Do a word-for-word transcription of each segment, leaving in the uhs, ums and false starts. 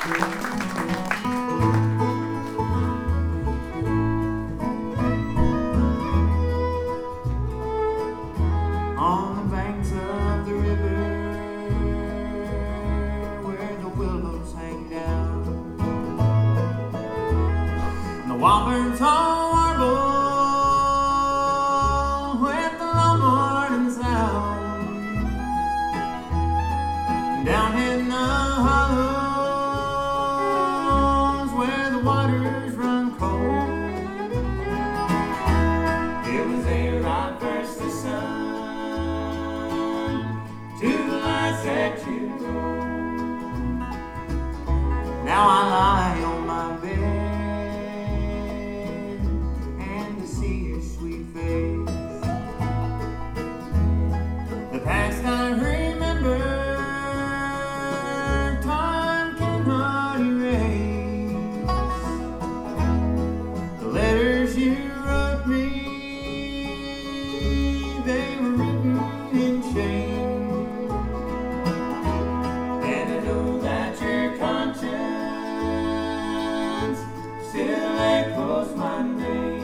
Wobber's all warble with the low morning sound. Down in the hollows where the waters run cold, it was there I first the sun to the light set you go. Now I lie on my bed I remember, time cannot erase the letters you wrote me. They were written in shame, and I know that your conscience still echoes my name.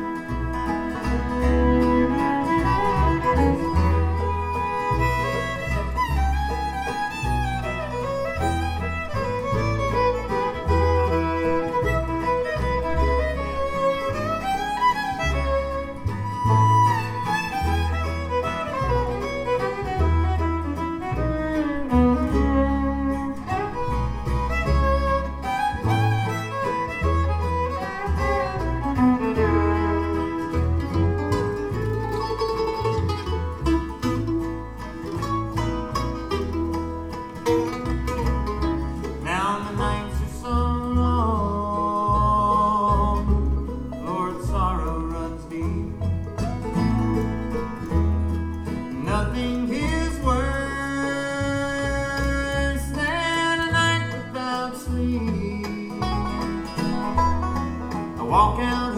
Nothing is worse than a night without sleep. I walk out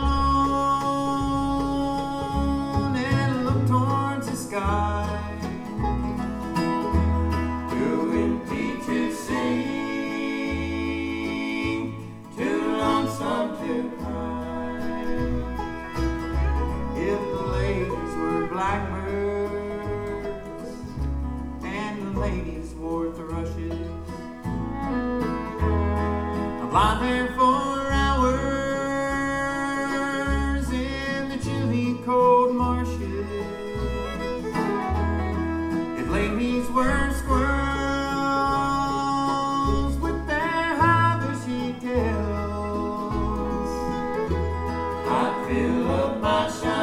alone and look towards the sky, too empty to sing, too lonesome to cry. If the ladies were blackbirds, ladies wore thrushes, I'd lie there for hours in the chilly cold marshes. If ladies were squirrels with their high bushy tails, I'd fill up my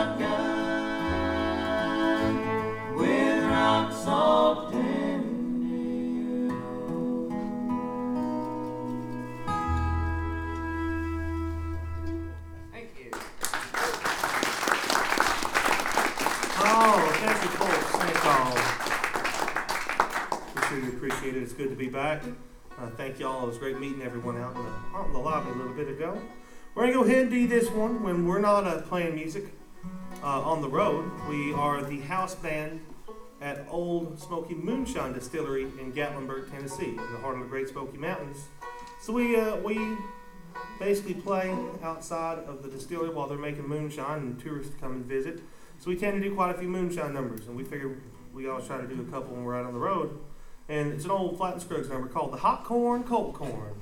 shotgun with rock salt and appreciate it. It's good to be back. Uh, thank y'all. It was great meeting everyone out in the, out in the lobby a little bit ago. We're going to go ahead and do this one when we're not uh, playing music uh, on the road. We are the house band at Old Smoky Moonshine Distillery in Gatlinburg, Tennessee, in the heart of the Great Smoky Mountains. So we uh, we basically play outside of the distillery while they're making moonshine and tourists come and visit. So we tend to do quite a few moonshine numbers, and we figure we always try to do a couple when we're out on the road. And it's an old Flat and Scruggs number called the Hot Corn, Cold Corn.